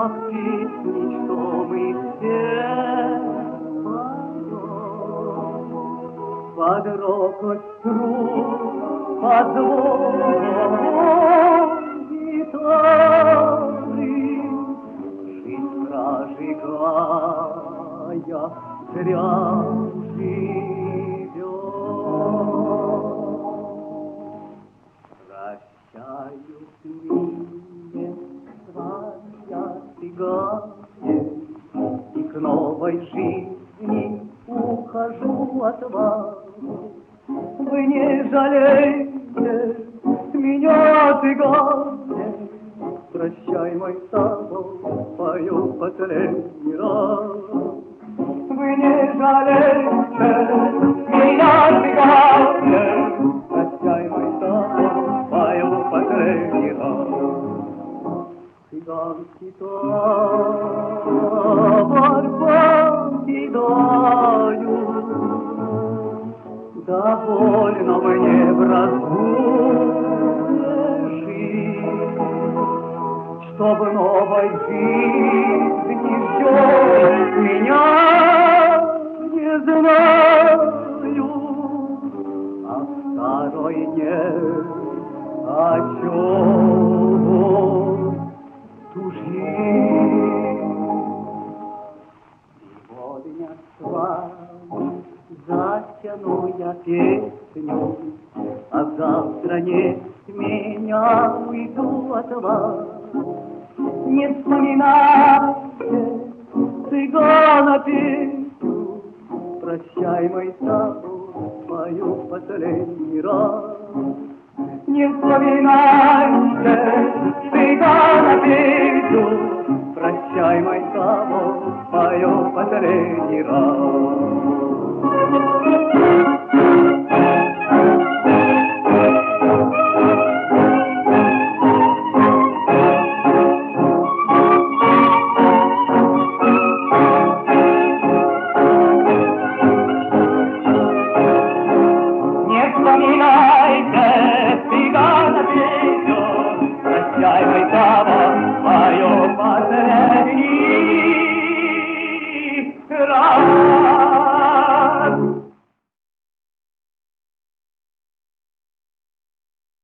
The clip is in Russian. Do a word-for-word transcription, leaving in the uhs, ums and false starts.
как песни, что мы все поем. Под рокот струн, под звон гитары, жизнь прожигая, зря живет. Прощаюсь, милее, своя стигает, и к новой жизни ухожу от вас. Вы не жалеете меня, цыгане, прощай, мой собор, пою последний раз. Вы не жалеете меня, цыгане, прощай, мой собор, пою последний раз. Цыганский табор покидаю, довольно мне в разгуле жить, чтобы новой жизни ждет меня, не знаю, а второй нет о чем тужить. Сегодня с вами затяну я песню, а завтра не меня уйду от вас. Не вспоминайте цыгана песню, прощай, мой собор, пою последний раз. Не вспоминайте цыгана песню, прощай, мой собор, пою последний раз.